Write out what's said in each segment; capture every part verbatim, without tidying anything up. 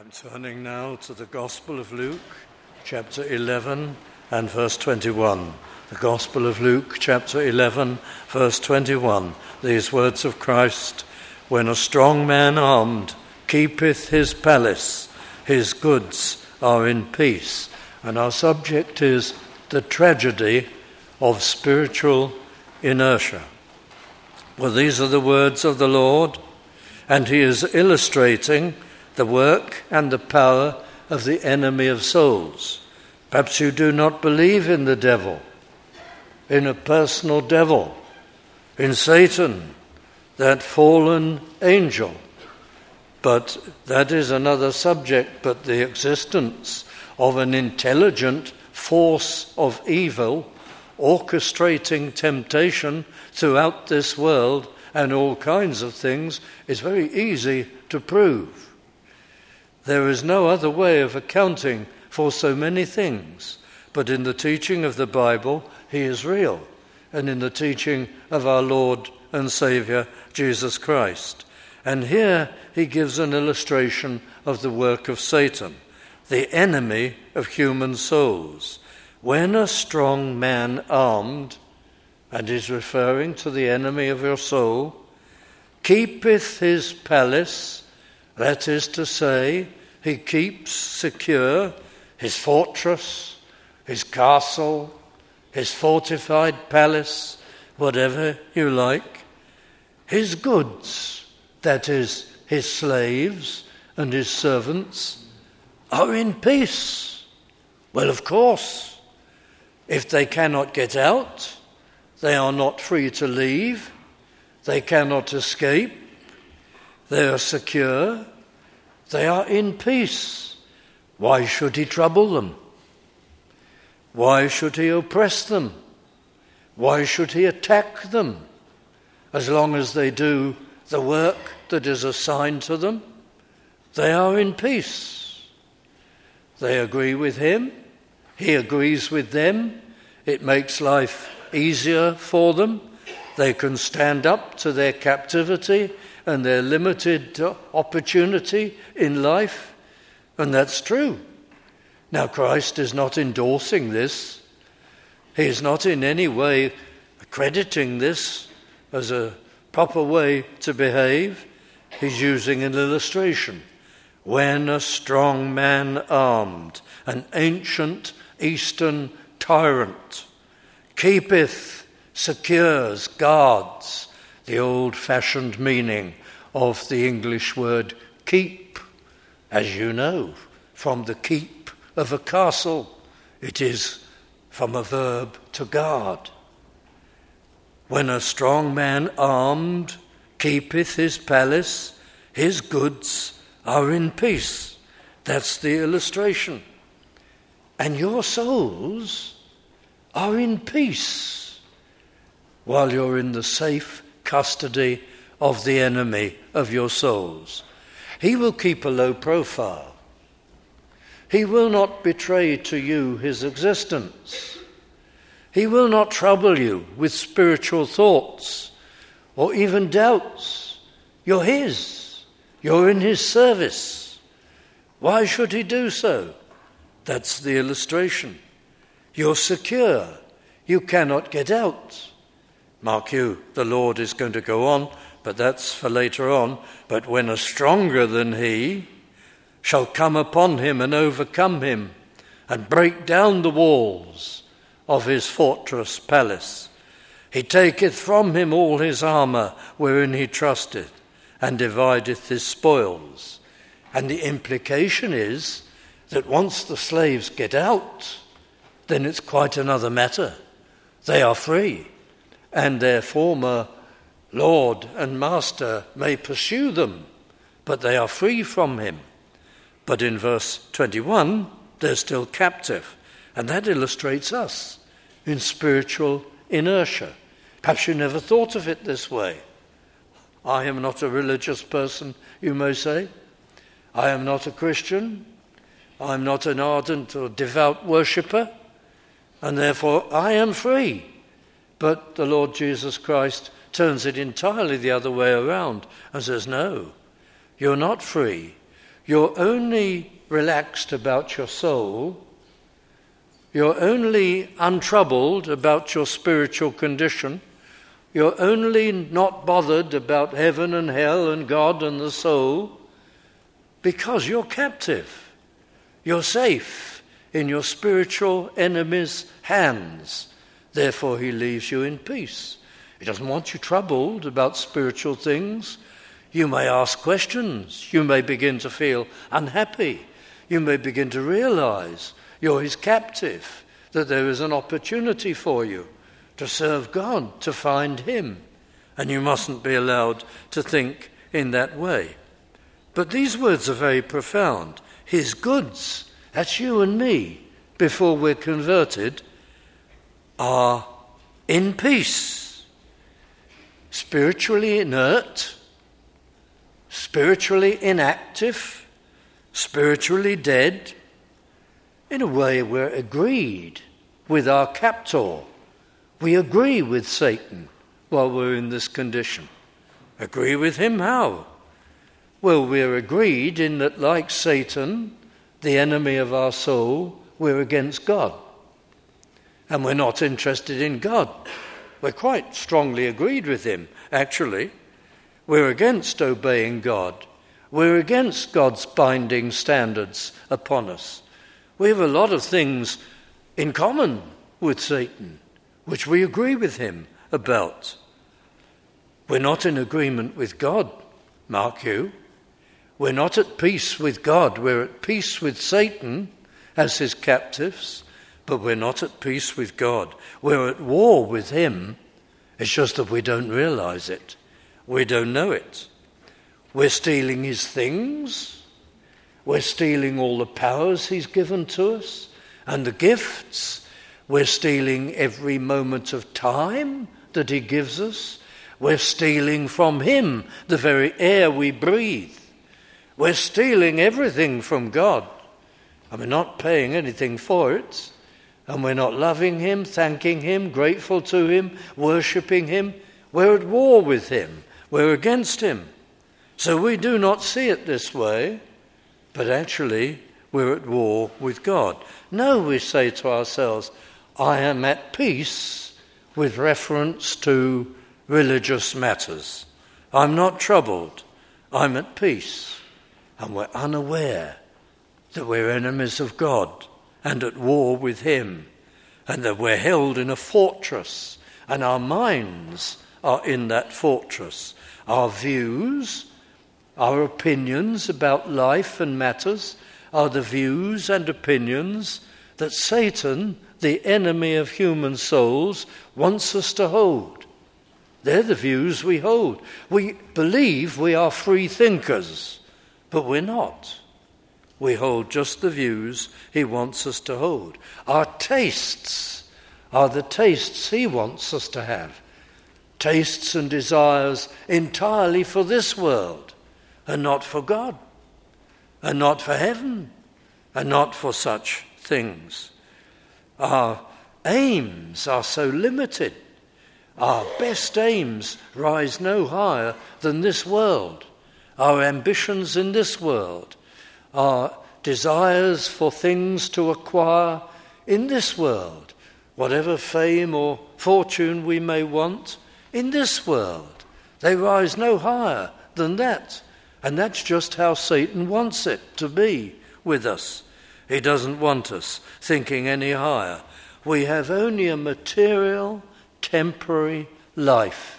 I'm turning now to the Gospel of Luke, chapter eleven and verse twenty-one. The Gospel of Luke, chapter eleven, verse twenty-one. These words of Christ: "When a strong man armed keepeth his palace, his goods are in peace." And our subject is the tragedy of spiritual inertia. Well, these are the words of the Lord, and he is illustrating the work and the power of the enemy of souls. Perhaps you do not believe in the devil, in a personal devil, in Satan, that fallen angel. But that is another subject. But the existence of an intelligent force of evil orchestrating temptation throughout this world and all kinds of things is very easy to prove. There is no other way of accounting for so many things, but in the teaching of the Bible, he is real, and in the teaching of our Lord and Saviour, Jesus Christ. And here he gives an illustration of the work of Satan, the enemy of human souls. When a strong man armed, and is referring to the enemy of your soul, keepeth his palace, that is to say, he keeps secure his fortress, his castle, his fortified palace, whatever you like, his goods, that is, his slaves and his servants, are in peace. Well, of course, if they cannot get out, they are not free to leave, they cannot escape, they are secure, they are in peace. Why should he trouble them? Why should he oppress them? Why should he attack them? As long as they do the work that is assigned to them, they are in peace. They agree with him, he agrees with them, it makes life easier for them, they can stand up to their captivity and their limited opportunity in life, and that's true. Now, Christ is not endorsing this. He is not in any way accrediting this as a proper way to behave. He's using an illustration. When a strong man armed, an ancient Eastern tyrant, keepeth, secures, guards, the old-fashioned meaning of the English word keep. As you know, from the keep of a castle, it is from a verb to guard. When a strong man armed keepeth his palace, his goods are in peace. That's the illustration. And your souls are in peace while you're in the safe custody of the enemy of your souls. He will keep a low profile. He will not betray to you his existence. He will not trouble you with spiritual thoughts or even doubts. You're his. You're in his service. Why should he do so? That's the illustration. You're secure. You cannot get out. Mark you, the Lord is going to go on, but that's for later on. But when a stronger than he shall come upon him and overcome him and break down the walls of his fortress palace, he taketh from him all his armour wherein he trusted and divideth his spoils. And the implication is that once the slaves get out, then it's quite another matter. They are free, and their former lord and master may pursue them, but they are free from him. But in verse twenty-one, they're still captive, and that illustrates us in spiritual inertia. Perhaps you never thought of it this way. I am not a religious person, you may say. I am not a Christian. I am not an ardent or devout worshipper, and therefore I am free. But the Lord Jesus Christ turns it entirely the other way around and says, no, you're not free. you're only relaxed about your soul, you're only untroubled about your spiritual condition, you're only not bothered about heaven and hell and God and the soul because you're captive. You're safe in your spiritual enemy's hands. Therefore he leaves you in peace. He doesn't want you troubled about spiritual things. You may ask questions. You may begin to feel unhappy. You may begin to realize you're his captive, that there is an opportunity for you to serve God, to find him. And you mustn't be allowed to think in that way. But these words are very profound. His goods, that's you and me, before we're converted, are in peace, spiritually inert, spiritually inactive, spiritually dead. In a way, we're agreed with our captor. We agree with Satan while we're in this condition. Agree with him how? Well, we're agreed in that, like Satan, the enemy of our soul, we're against God. And we're not interested in God. We're quite strongly agreed with him, actually. We're against obeying God. We're against God's binding standards upon us. We have a lot of things in common with Satan, which we agree with him about. We're not in agreement with God, mark you. We're not at peace with God. We're at peace with Satan as his captives, but we're not at peace with God. We're at war with him. It's just that we don't realize it. We don't know it. We're stealing his things. We're stealing all the powers he's given to us and the gifts. We're stealing every moment of time that he gives us. We're stealing from him the very air we breathe. We're stealing everything from God, and we're not paying anything for it, and we're not loving him, thanking him, grateful to him, worshipping him. We're at war with him. We're against him. So we do not see it this way, but actually we're at war with God. No, we say to ourselves, I am at peace with reference to religious matters. I'm not troubled. I'm at peace. And we're unaware that we're enemies of God and at war with him, and that we're held in a fortress, and our minds are in that fortress. Our views, our opinions about life and matters are the views and opinions that Satan, the enemy of human souls, wants us to hold. They're the views we hold. We believe we are free thinkers, but we're not. We hold just the views he wants us to hold. Our tastes are the tastes he wants us to have. Tastes and desires entirely for this world, and not for God, and not for heaven, and not for such things. Our aims are so limited. Our best aims rise no higher than this world. Our ambitions in this world, our desires for things to acquire in this world, whatever fame or fortune we may want in this world, they rise no higher than that. And that's just how Satan wants it to be with us. He doesn't want us thinking any higher. We have only a material, temporary life.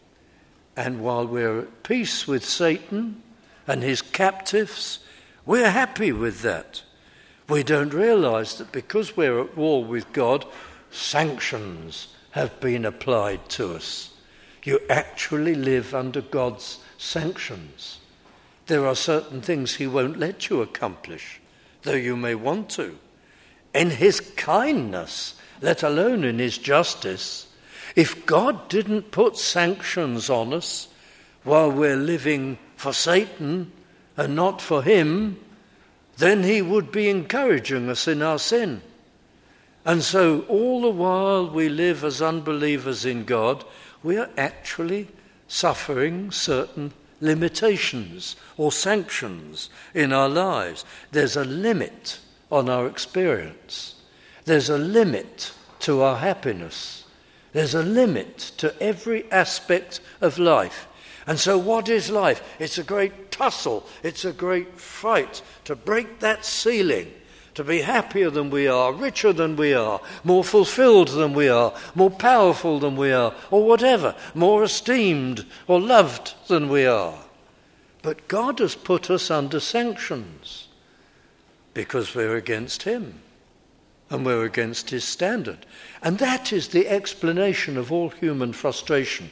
And while we're at peace with Satan and his captives, we're happy with that. We don't realize that because we're at war with God, sanctions have been applied to us. You actually live under God's sanctions. There are certain things he won't let you accomplish, though you may want to. In his kindness, let alone in his justice, if God didn't put sanctions on us while we're living for Satan and not for him, then he would be encouraging us in our sin. And so all the while we live as unbelievers in God, we are actually suffering certain limitations or sanctions in our lives. There's a limit on our experience. There's a limit to our happiness. There's a limit to every aspect of life. And so what is life? It's a great tussle. It's a great fight to break that ceiling, to be happier than we are, richer than we are, more fulfilled than we are, more powerful than we are, or whatever, more esteemed or loved than we are. But God has put us under sanctions because we're against him and we're against his standard. And that is the explanation of all human frustration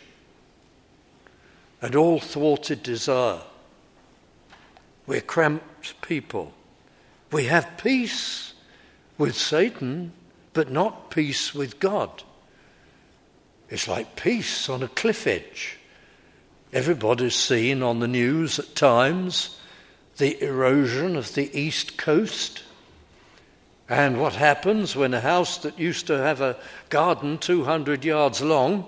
and all thwarted desire. We're cramped people. We have peace with Satan, but not peace with God. It's like peace on a cliff edge. Everybody's seen on the news at times the erosion of the east coast. And what happens when a house that used to have a garden two hundred yards long,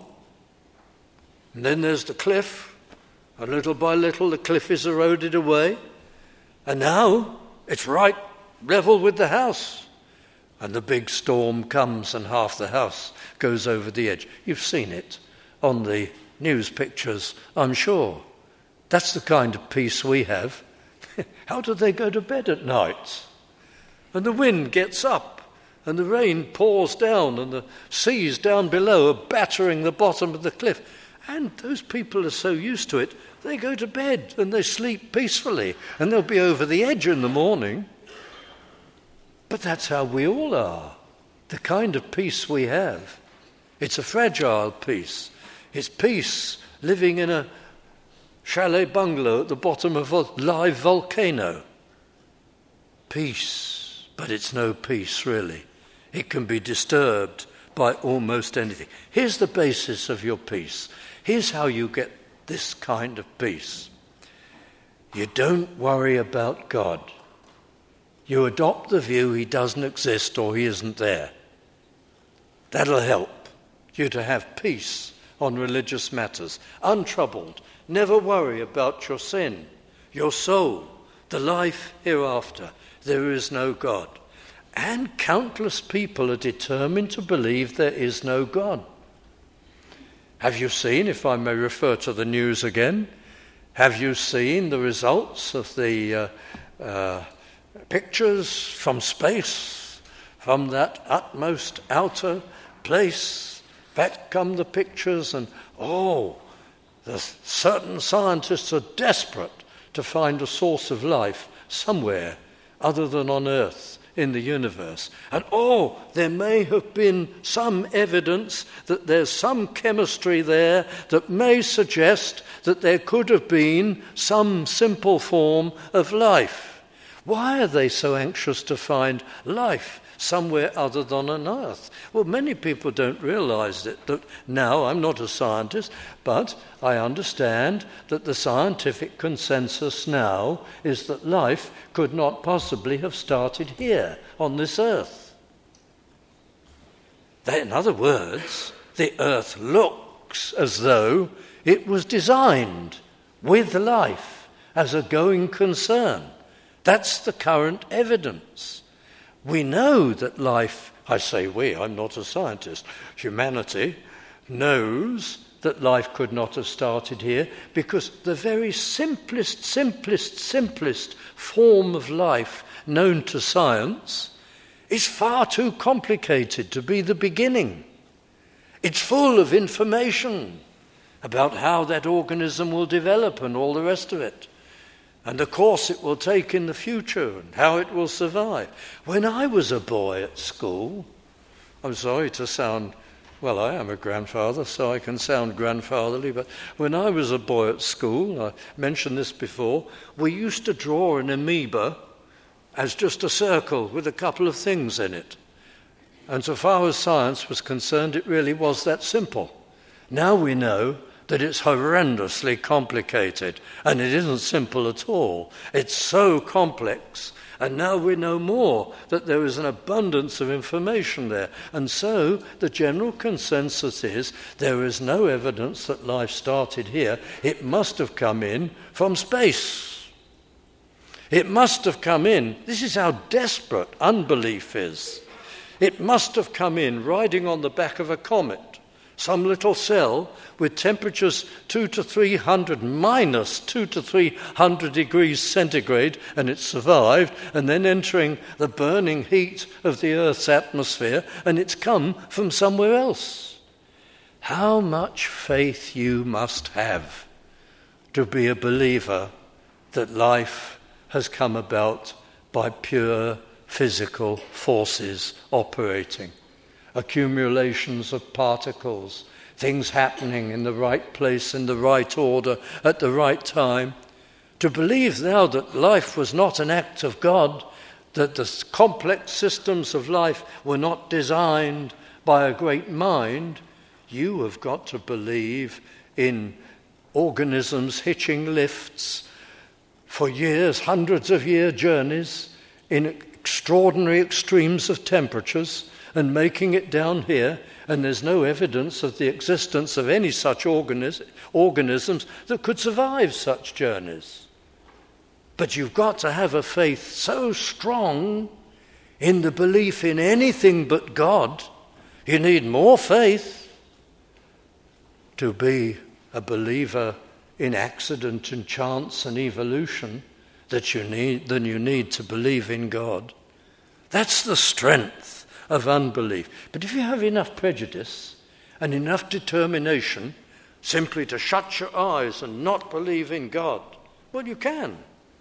and then there's the cliff, and little by little the cliff is eroded away, and now it's right level with the house. And the big storm comes and half the house goes over the edge. You've seen it on the news pictures, I'm sure. That's the kind of peace we have. How do they go to bed at night? And the wind gets up and the rain pours down and the seas down below are battering the bottom of the cliff. And those people are so used to it, they go to bed and they sleep peacefully and they'll be over the edge in the morning. But that's how we all are. The kind of peace we have. It's a fragile peace. It's peace living in a chalet bungalow at the bottom of a live volcano. Peace, but it's no peace really. It can be disturbed by almost anything. Here's the basis of your peace. Here's how you get this kind of peace. You don't worry about God. You adopt the view he doesn't exist or he isn't there. That'll help you to have peace on religious matters. Untroubled. Never worry about your sin, your soul, the life hereafter. There is no God. And countless people are determined to believe there is no God. Have you seen, if I may refer to the news again, have you seen the results of the uh, uh, pictures from space, from that utmost outer place? Back come the pictures and, oh, the certain scientists are desperate to find a source of life somewhere other than on Earth in the universe. And, oh, there may have been some evidence that there's some chemistry there that may suggest that there could have been some simple form of life. Why are they so anxious to find life somewhere other than on Earth? Well, many people don't realize it. That now, I'm not a scientist, but I understand that the scientific consensus now is that life could not possibly have started here on this Earth. In other words, the Earth looks as though it was designed with life as a going concern. That's the current evidence. We know that life, I say we, I'm not a scientist, humanity knows that life could not have started here because the very simplest, simplest, simplest form of life known to science is far too complicated to be the beginning. It's full of information about how that organism will develop and all the rest of it, and the course it will take in the future and how it will survive. When I was a boy at school, I'm sorry to sound, well, I am a grandfather, so I can sound grandfatherly, but when I was a boy at school, I mentioned this before, we used to draw an amoeba as just a circle with a couple of things in it. And so far as science was concerned, it really was that simple. Now we know that it's horrendously complicated, and it isn't simple at all. It's so complex, And now we know more, that there is an abundance of information there. And so the general consensus is there is no evidence that life started here. It must have come in from space. It must have come in. This is how desperate unbelief is. It must have come in riding on the back of a comet. Some little cell with temperatures two to three hundred, minus two to three hundred degrees centigrade, and it survived, and then entering the burning heat of the Earth's atmosphere, and it's come from somewhere else. How much faith you must have to be a believer that life has come about by pure physical forces operating. Accumulations of particles, things happening in the right place, in the right order, at the right time. To believe now that life was not an act of God, that the complex systems of life were not designed by a great mind, you have got to believe in organisms hitching lifts for years, hundreds of year journeys, in extraordinary extremes of temperatures, and making it down here, and there's no evidence of the existence of any such organis- organisms that could survive such journeys. But you've got to have a faith so strong in the belief in anything but God. You need more faith to be a believer in accident and chance and evolution that you need than you need to believe in God. That's the strength of unbelief. But if you have enough prejudice and enough determination simply to shut your eyes and not believe in God, well, you can.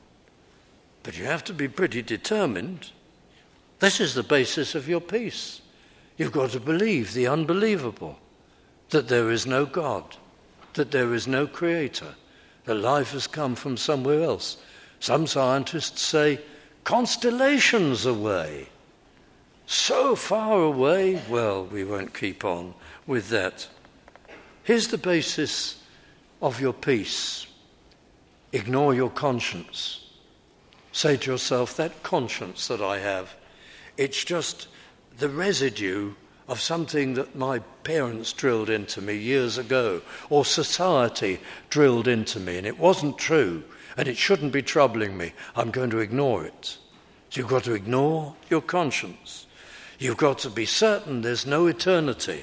But you have to be pretty determined. This is the basis of your peace. You've got to believe the unbelievable, that there is no God, that there is no creator, that life has come from somewhere else. Some scientists say constellations away. So far away, well, we won't keep on with that. Here's the basis of your peace. Ignore your conscience. Say to yourself, that conscience that I have, it's just the residue of something that my parents drilled into me years ago, or society drilled into me, and it wasn't true, and it shouldn't be troubling me. I'm going to ignore it. So you've got to ignore your conscience. You've got to be certain there's no eternity,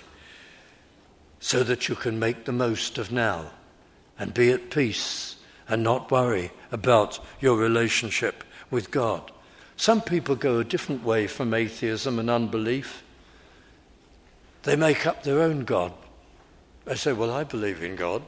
so that you can make the most of now and be at peace and not worry about your relationship with God. Some people go a different way from atheism and unbelief. They make up their own God. They say, well, I believe in God.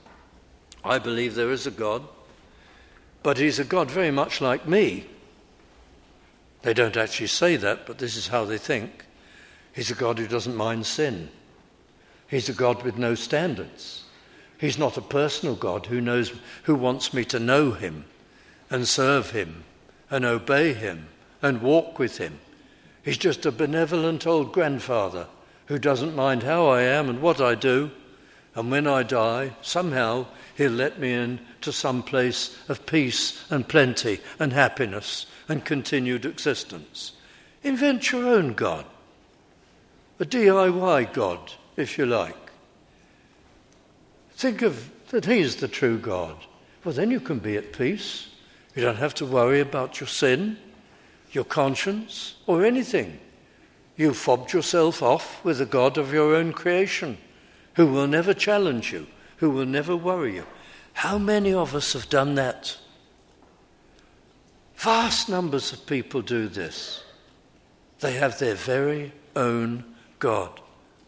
I believe there is a God, but he's a God very much like me. They don't actually say that, but this is how they think. He's a God who doesn't mind sin. He's a God with no standards. He's not a personal God who knows, who wants me to know him and serve him and obey him and walk with him. He's just a benevolent old grandfather who doesn't mind how I am and what I do, and when I die, somehow he'll let me in to some place of peace and plenty and happiness and continued existence. Invent your own God, a D I Y God, if you like. Think of that he's the true God. Well, then you can be at peace. You don't have to worry about your sin, your conscience, or anything. You've fobbed yourself off with a God of your own creation, who will never challenge you, who will never worry you. How many of us have done that? Vast numbers of people do this. They have their very own God.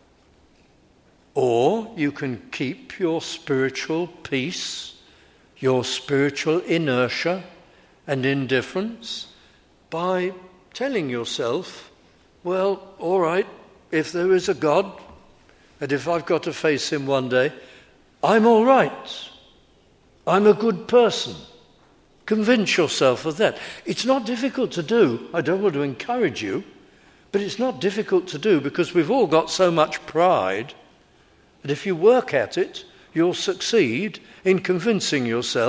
Or you can keep your spiritual peace, your spiritual inertia and indifference by telling yourself, well, all right, if there is a God, and if I've got to face him one day, I'm all right. I'm a good person. Convince yourself of that. It's not difficult to do. I don't want to encourage you, but it's not difficult to do because we've all got so much pride that if you work at it, you'll succeed in convincing yourself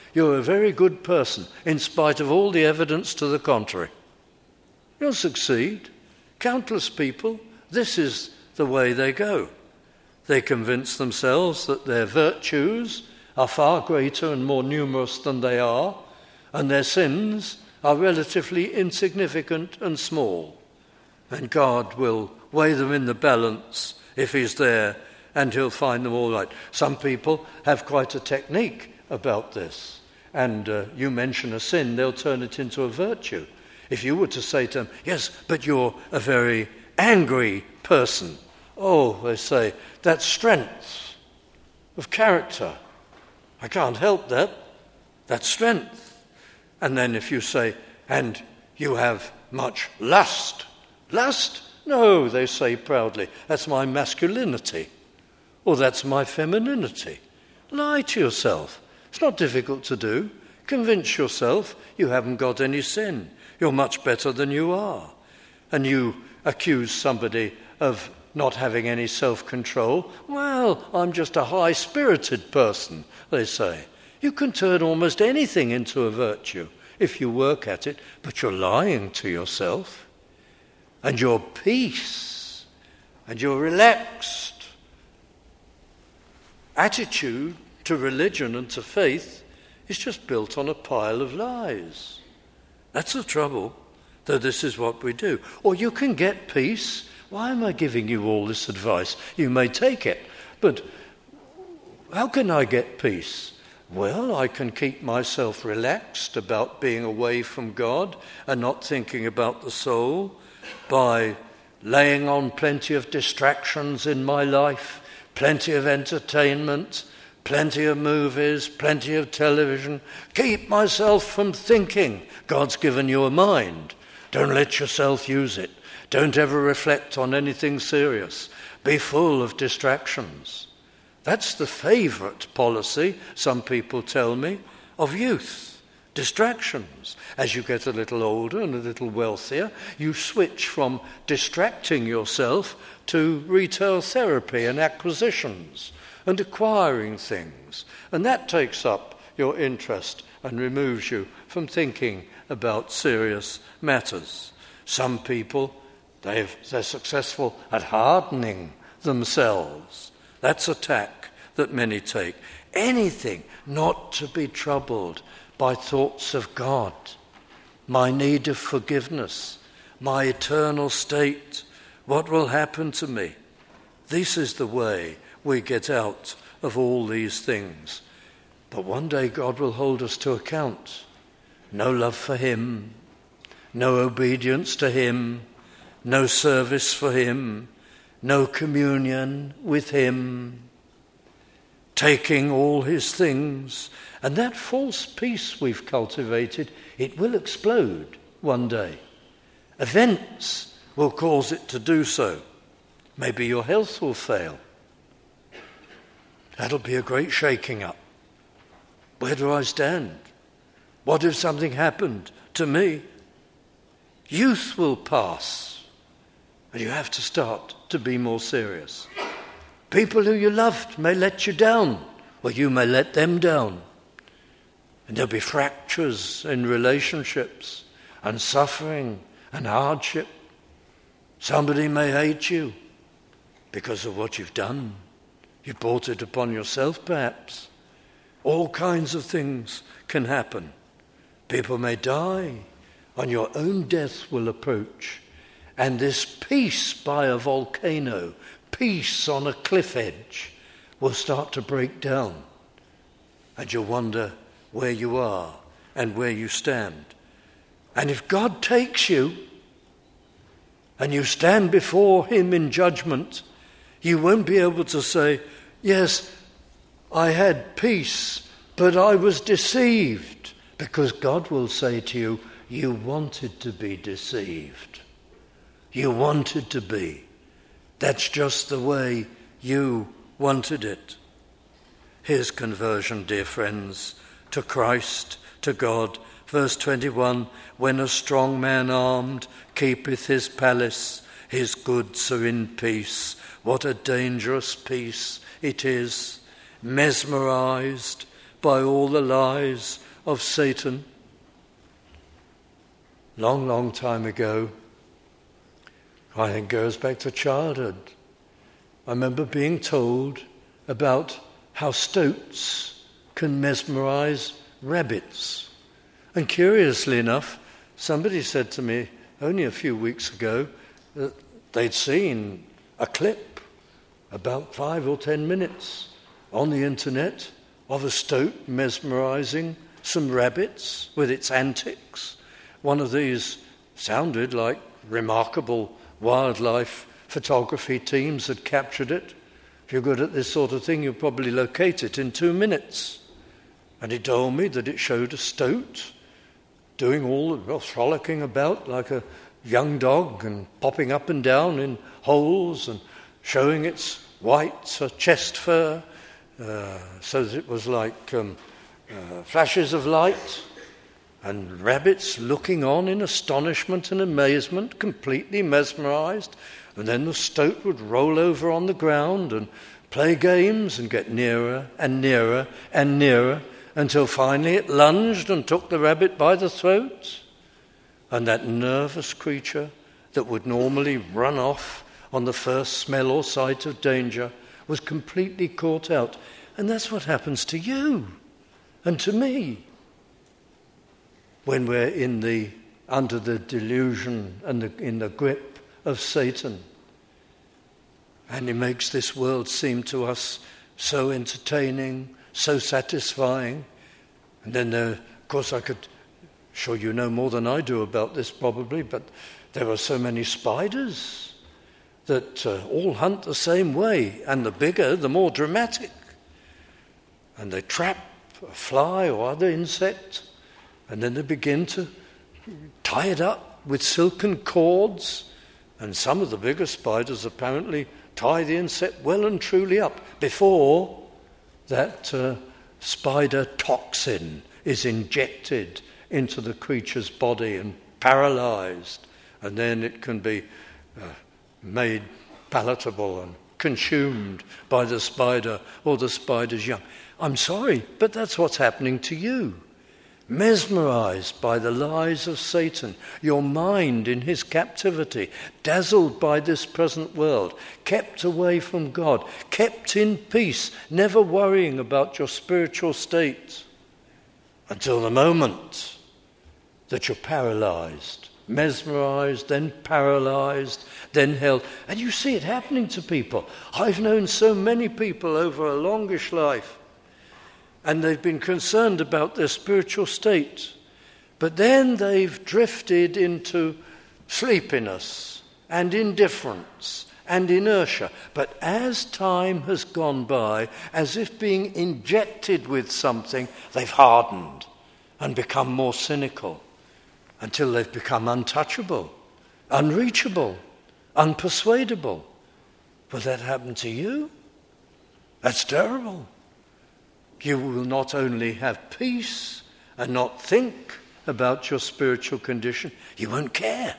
you're a very good person, in spite of all the evidence to the contrary. You'll succeed. Countless people, this is the way they go. They convince themselves that their virtues are far greater and more numerous than they are, and their sins are relatively insignificant and small. And God will weigh them in the balance if he's there, and he'll find them all right. Some people have quite a technique about this. And uh, you mention a sin, they'll turn it into a virtue. If you were to say to them, yes, but you're a very angry person. Oh, they say, that's strength of character. I can't help that. That's strength. And then if you say, and you have much lust. Lust? No, they say proudly, that's my masculinity. Or that's my femininity. Lie to yourself. It's not difficult to do. Convince yourself you haven't got any sin. You're much better than you are. And you accuse somebody of not having any self-control. Well, I'm just a high-spirited person, they say. You can turn almost anything into a virtue if you work at it, but you're lying to yourself. And your peace and your relaxed attitude to religion and to faith is just built on a pile of lies. That's the trouble, though this is what we do. Or you can get peace. Why am I giving you all this advice? You may take it, but how can I get peace? Well, I can keep myself relaxed about being away from God and not thinking about the soul by laying on plenty of distractions in my life, plenty of entertainment, plenty of movies, plenty of television. Keep myself from thinking. God's given you a mind. Don't let yourself use it. Don't ever reflect on anything serious. Be full of distractions. That's the favourite policy, some people tell me, of youth. Distractions. As you get a little older and a little wealthier, you switch from distracting yourself to retail therapy and acquisitions and acquiring things. And that takes up your interest and removes you from thinking about serious matters. Some people, they've, they're successful at hardening themselves. That's a tack that many take. Anything not to be troubled by thoughts of God, my need of forgiveness, my eternal state, what will happen to me. This is the way we get out of all these things. But one day God will hold us to account. No love for him, no obedience to him, no service for him, no communion with him, taking all his things. And that false peace we've cultivated, it will explode one day. Events will cause it to do so. Maybe your health will fail. That'll be a great shaking up. Where do I stand? What if something happened to me? Youth will pass, and you have to start to be more serious. People who you loved may let you down, or you may let them down. And there'll be fractures in relationships, and suffering, and hardship. Somebody may hate you because of what you've done. You brought it upon yourself, perhaps. All kinds of things can happen. People may die, and your own death will approach. And this peace by a volcano, peace on a cliff edge, will start to break down. And you'll wonder where you are and where you stand. And if God takes you, and you stand before him in judgment, you won't be able to say, yes, I had peace, but I was deceived. Because God will say to you, you wanted to be deceived. You wanted to be. That's just the way you wanted it. Here's conversion, dear friends, to Christ, to God. Verse twenty-one, when a strong man armed keepeth his palace, his goods are in peace. What a dangerous peace it is, mesmerized by all the lies of Satan. Long, long time ago, I think it goes back to childhood, I remember being told about how stoats can mesmerize rabbits. And curiously enough, somebody said to me only a few weeks ago that they'd seen a clip about five or ten minutes on the internet of a stoat mesmerizing some rabbits with its antics. One of these sounded like remarkable wildlife photography teams had captured it. If you're good at this sort of thing, you'll probably locate it in two minutes. And he told me that it showed a stoat doing all, well, frolicking about like a young dog and popping up and down in holes and showing its white uh, chest fur uh, so that it was like um, uh, flashes of light, and rabbits looking on in astonishment and amazement, completely mesmerized. And then the stoat would roll over on the ground and play games and get nearer and nearer and nearer until finally it lunged and took the rabbit by the throat. And that nervous creature that would normally run off on the first smell or sight of danger was completely caught out. And that's what happens to you and to me when we're in the under the delusion and the, in the grip of Satan. And he makes this world seem to us so entertaining, so satisfying. And then, there, of course, I could, sure you know more than I do about this probably, but there are so many spiders that uh, all hunt the same way, and the bigger, the more dramatic. And they trap a fly or other insect, and then they begin to tie it up with silken cords, and some of the bigger spiders apparently tie the insect well and truly up before that uh, spider toxin is injected into the creature's body and paralyzed, and then it can be uh, made palatable and consumed by the spider or the spider's young. I'm sorry, but that's what's happening to you. Mesmerized by the lies of Satan, your mind in his captivity, dazzled by this present world, kept away from God, kept in peace, never worrying about your spiritual state, until the moment that you're paralyzed, mesmerized, then paralyzed, then held. And you see it happening to people. I've known so many people over a longish life, and they've been concerned about their spiritual state. But then they've drifted into sleepiness and indifference and inertia. But as time has gone by, as if being injected with something, they've hardened and become more cynical until they've become untouchable, unreachable, unpersuadable. Will that happen to you? That's terrible. You will not only have peace and not think about your spiritual condition, you won't care.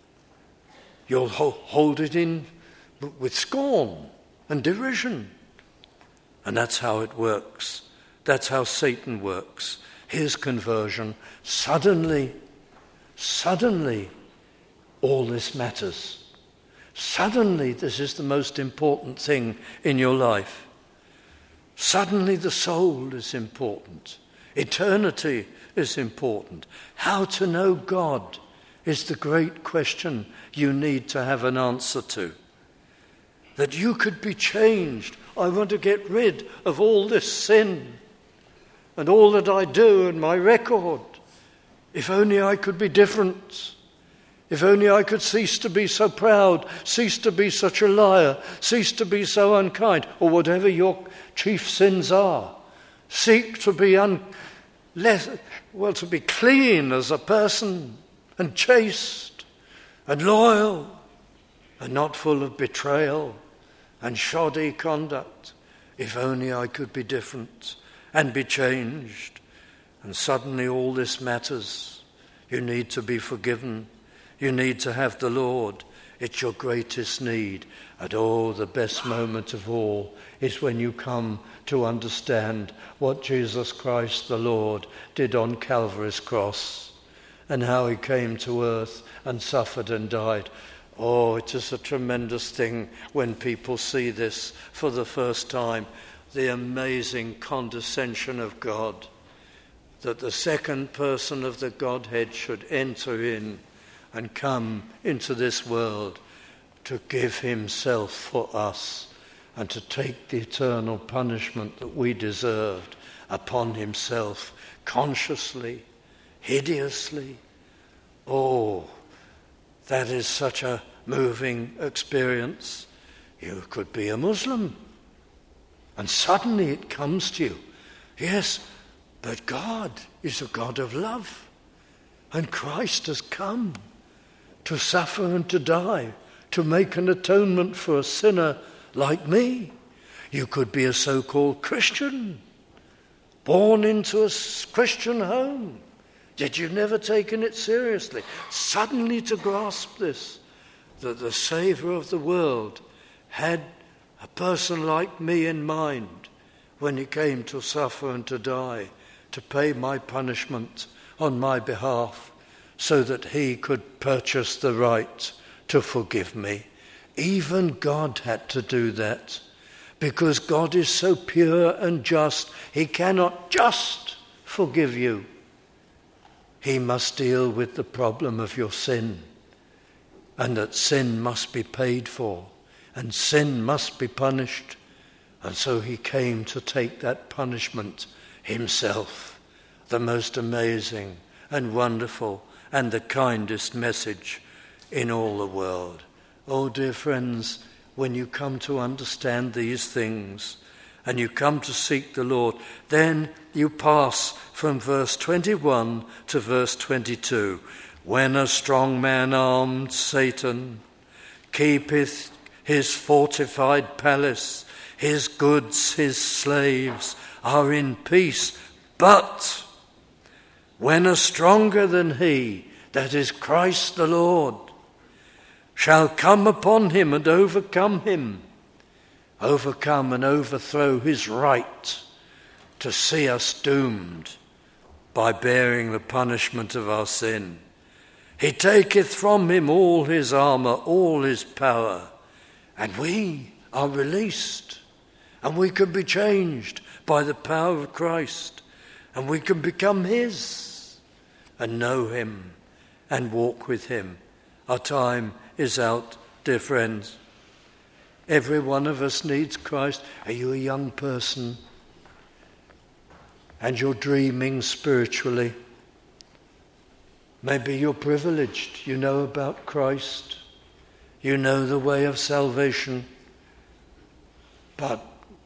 You'll hold it in with scorn and derision. And that's how it works. That's how Satan works. His conversion, suddenly, suddenly, all this matters. Suddenly, this is the most important thing in your life. Suddenly the soul is important. Eternity is important. How to know God is the great question you need to have an answer to. That you could be changed. I want to get rid of all this sin and all that I do and my record. If only I could be different. If only I could cease to be so proud, cease to be such a liar, cease to be so unkind, or whatever your chief sins are. Seek to be un, less, well, to be clean as a person, and chaste, and loyal, and not full of betrayal and shoddy conduct. If only I could be different and be changed. And suddenly all this matters. You need to be forgiven. You need to have the Lord It's your greatest need. And oh, the best moment of all is when you come to understand what Jesus Christ the Lord did on Calvary's cross and how he came to earth and suffered and died. Oh, it is a tremendous thing when people see this for the first time, the amazing condescension of God, that the second person of the Godhead should enter in and come into this world to give himself for us and to take the eternal punishment that we deserved upon himself, consciously, hideously. Oh, that is such a moving experience. You could be a Muslim, and suddenly it comes to you, yes, but God is a God of love, and Christ has come to suffer and to die, to make an atonement for a sinner like me. You could be a so-called Christian, born into a Christian home, yet you've never taken it seriously. Suddenly to grasp this, that the Saviour of the world had a person like me in mind when he came to suffer and to die, to pay my punishment on my behalf, so that he could purchase the right to forgive me. Even God had to do that, because God is so pure and just, he cannot just forgive you. He must deal with the problem of your sin, and that sin must be paid for, and sin must be punished. And so he came to take that punishment himself. The most amazing and wonderful and the kindest message in all the world. Oh, dear friends, when you come to understand these things and you come to seek the Lord, then you pass from verse twenty-one to verse twenty-two. When a strong man armed, Satan, keepeth his fortified palace, his goods, his slaves are in peace. But when a stronger than he, that is Christ the Lord, shall come upon him and overcome him, overcome and overthrow his right to see us doomed by bearing the punishment of our sin, he taketh from him all his armour, all his power, and we are released, and we can be changed by the power of Christ, and we can become his and know him and walk with him. Our time is out, dear friends. Every one of us needs Christ. Are you a young person and you're dreaming spiritually? Maybe you're privileged. You know about Christ. You know the way of salvation. But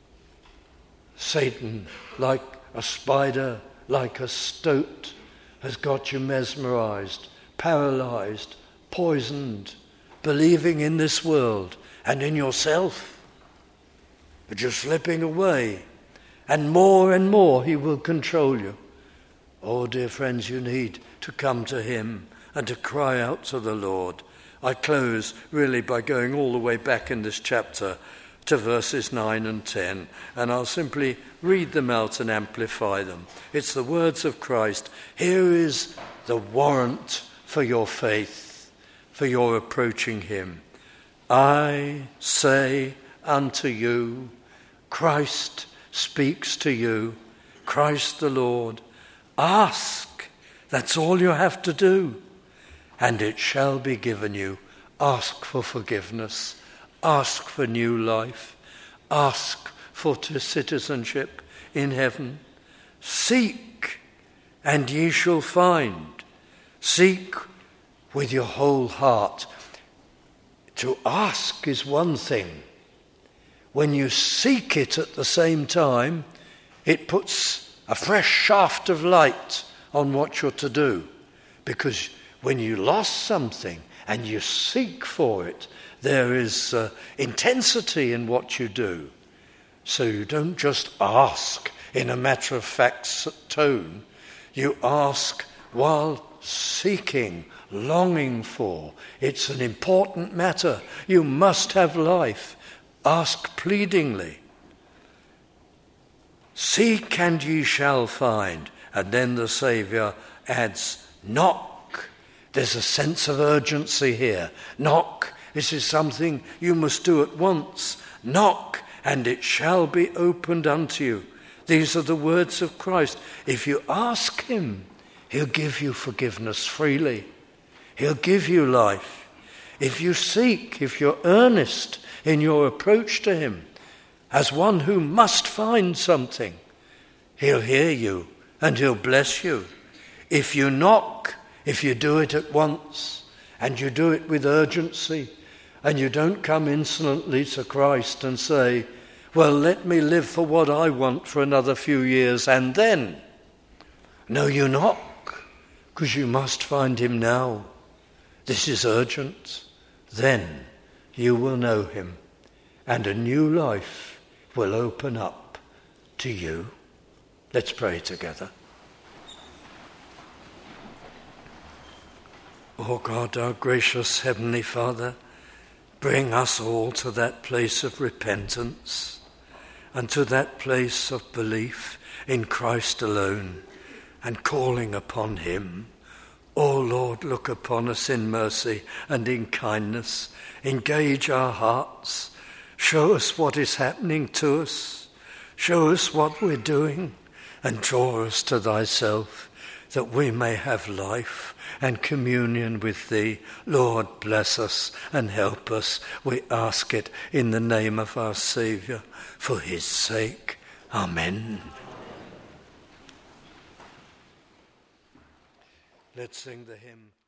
Satan, like a spider, like a stoat, has got you mesmerized, paralyzed, poisoned, believing in this world and in yourself. But you're slipping away, and more and more he will control you. Oh, dear friends, you need to come to him and to cry out to the Lord. I close really by going all the way back in this chapter to verses nine and ten, and I'll simply read them out and amplify them. It's the words of Christ. Here is the warrant for your faith, for your approaching him. I say unto you, Christ speaks to you, Christ the Lord, ask. That's all you have to do, and it shall be given you. Ask for forgiveness. Ask for new life. Ask for citizenship in heaven. Seek, and ye shall find. Seek with your whole heart. To ask is one thing. When you seek it at the same time, it puts a fresh shaft of light on what you're to do. Because when you lost something and you seek for it, there is uh, intensity in what you do. So you don't just ask in a matter-of-fact tone. You ask while seeking, longing for. It's an important matter. You must have life. Ask pleadingly. Seek and ye shall find. And then the Saviour adds, knock. There's a sense of urgency here. Knock. This is something you must do at once. Knock, and it shall be opened unto you. These are the words of Christ. If you ask him, he'll give you forgiveness freely. He'll give you life. If you seek, if you're earnest in your approach to him, as one who must find something, he'll hear you and he'll bless you. If you knock, if you do it at once, and you do it with urgency, and you don't come insolently to Christ and say, well, let me live for what I want for another few years and then. No, you knock, because you must find him now. This is urgent. Then you will know him, and a new life will open up to you. Let's pray together. O God, our gracious Heavenly Father, bring us all to that place of repentance and to that place of belief in Christ alone and calling upon him. O Lord, look upon us in mercy and in kindness. Engage our hearts. Show us what is happening to us. Show us what we're doing and draw us to thyself that we may have life and communion with thee. Lord, bless us and help us. We ask it in the name of our Saviour, for his sake. Amen. Let's sing the hymn.